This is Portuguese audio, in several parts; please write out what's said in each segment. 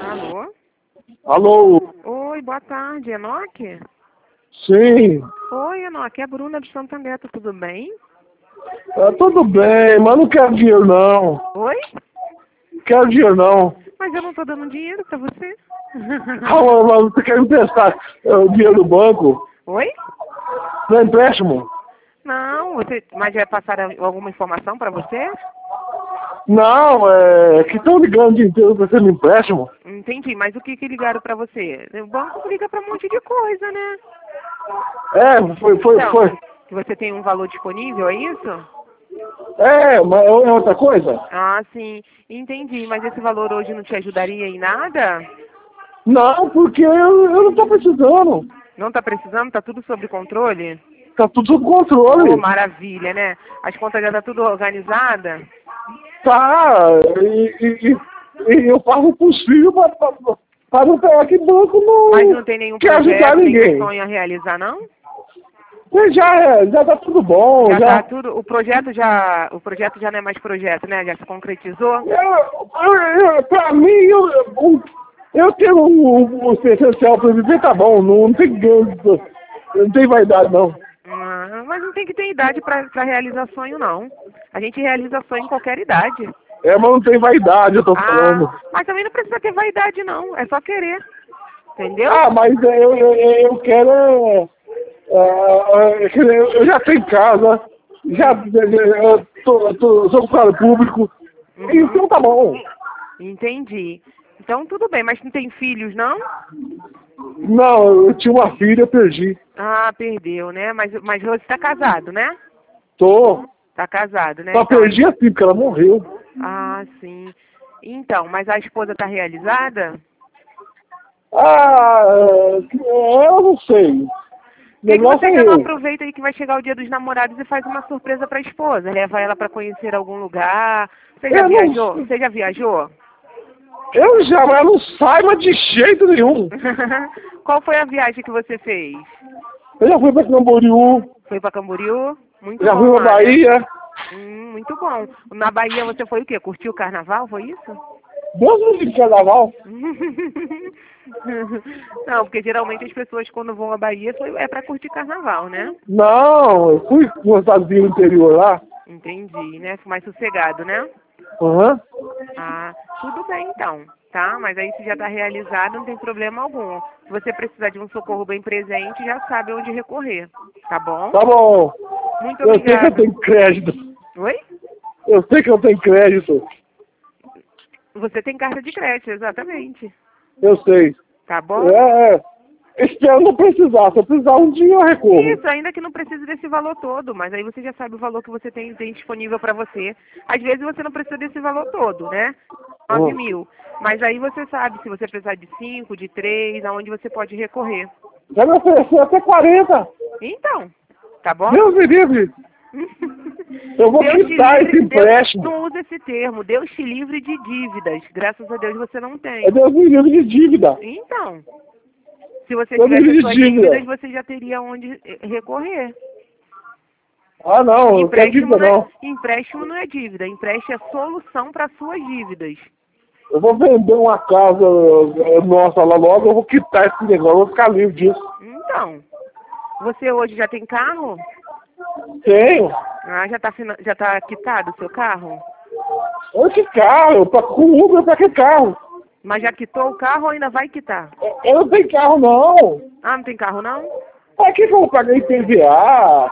Alô? Alô? Oi, boa tarde, Enoque? Sim. Oi, Enoque, é a Bruna de Santander, tá tudo bem? Tudo bem, mas não quero dinheiro não. Oi? Quero dinheiro não. Mas eu não tô dando dinheiro pra você. Calma, mas você quer emprestar o dinheiro do banco? Oi? Não é empréstimo? Não, mas já passaram alguma informação pra você? Não, que estão ligando o dia inteiro oferecendo empréstimo. Entendi, mas o que ligaram pra você? O banco liga pra um monte de coisa, né? Foi. Então, que você tem um valor disponível, é isso? Mas é outra coisa? Ah, sim, entendi, mas esse valor hoje não te ajudaria em nada? Não, porque eu não tô precisando. Não tá precisando? Tá tudo sob controle? Tá tudo sob Oh, controle. maravilha, né? As contas já tá tudo organizada? Tá, e eu faço o possível pra não pegar que banco Mas não não tem nenhum quer ajudar projeto, nenhum ninguém. sonho a realizar, não? Mas já tá tudo bom, Já já. tá tudo, o projeto já não é mais projeto, né? Já se concretizou? Pra mim, eu tenho o essencial pra viver, tá bom, não tem vaidade não. Mas não tem que ter idade pra realizar sonho, não. A gente realiza sonho em qualquer idade. Mas não tem vaidade, eu tô falando. Mas também não precisa ter vaidade, não. É só querer. Entendeu? Mas eu quero. Eu já tenho casa, eu sou funcionário público, então tá bom. Entendi. Então tudo bem, mas não tem filhos, não? Não, eu tinha uma filha, eu perdi. Ah, perdeu, né? Mas você tá casado, né? Tô. Tá casado, né? Só perdi assim, porque ela morreu. Ah, sim. Então, mas a esposa tá realizada? Eu não sei. Por que Negócio você é já não eu. aproveita aí que vai chegar o dia dos namorados e faz uma surpresa pra esposa? Leva ela pra conhecer algum lugar? Você já Eu viajou? não. Você já viajou? Eu já, mas eu não saiba de jeito nenhum. Qual foi a viagem que você fez? Eu já fui pra Camboriú, Foi pra Camboriú? Muito já fui bom pra lá, né? Bahia. Muito bom. Na Bahia você foi o quê? Curtiu o carnaval, foi isso? Deus me livre de carnaval. Não, porque geralmente as pessoas quando vão à Bahia é pra curtir carnaval, né? Não, eu fui com uma cidadezinha no interior lá. Entendi, né? Mais sossegado, né? Aham. Ah, tudo bem então, tá? Mas aí se já está realizado, não tem problema algum. Se você precisar de um socorro bem presente, já sabe onde recorrer, tá bom? Tá bom. Muito Eu sei que eu obrigada. tenho crédito. Oi? Eu sei que eu tenho crédito. Você tem carta de crédito, exatamente. Eu sei. Tá bom? Espero não precisar. Se eu precisar um dia eu recorro. Isso, ainda que não precise desse valor todo, mas aí você já sabe o valor que você tem disponível para você. Às vezes você não precisa desse valor todo, né? 9.000. Mas aí você sabe se você precisar de 5, de 3, aonde você pode recorrer. Já me ofereceu até 40. Então, tá bom? Deus me livre. Eu vou Deus te quitar esse livre, empréstimo. não usa esse termo. Deus te livre de dívidas. Graças a Deus você não tem. É Deus me livre de dívida. Então, se você Deus me tivesse livre suas de dívida. dívidas, você já teria onde recorrer. Não, não quero dívida não. Empréstimo não é dívida. Empréstimo é solução para suas dívidas. Eu vou vender uma casa nossa lá logo, eu vou quitar esse negócio, eu vou ficar livre disso. Então, você hoje já tem carro? Tenho. Já tá quitado o seu carro? Olha que carro, com Uber pra que carro? Mas já quitou o carro ou ainda vai quitar? Eu não tenho carro não. Não tem carro não? Pra que eu vou pagar IPVA,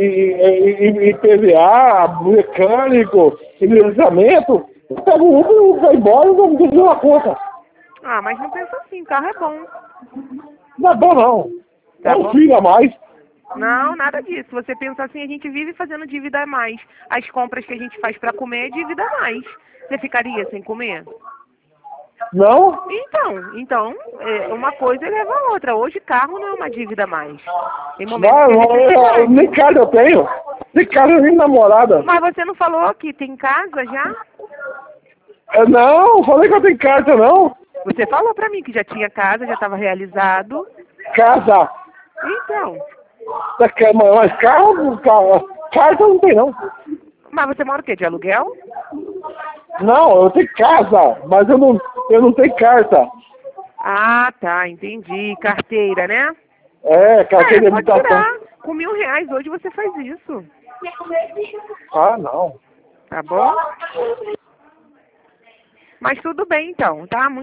IPVA, mecânico, licenciamento? Eu pego o Uber, eu vou embora e não dou uma conta. Mas não pensa assim, carro é bom. Não é bom não. Tá É um bom? filho a mais. Não, nada disso. Você pensa assim, a gente vive fazendo dívida a mais. As compras que a gente faz para comer é dívida a mais. Você ficaria sem comer? Não? Então, uma coisa leva a outra. Hoje carro não é uma dívida a mais. Tem momentos que é necessidade. Nem casa eu tenho. Nem casa nem namorada. Mas você não falou que tem casa já? Não, falei que eu tenho carta não. Você falou pra mim que já tinha casa, já estava realizado. Casa. Então. Mas carta não tem não. Mas você mora o quê? De aluguel? Não, eu tenho casa, mas eu não tenho carta. Ah, tá, entendi. Carteira, né? Carteira de Pode habilitação. tirar. Com R$ 1.000 hoje você faz isso. Ah, não. Tá bom? Mas tudo bem então, tá?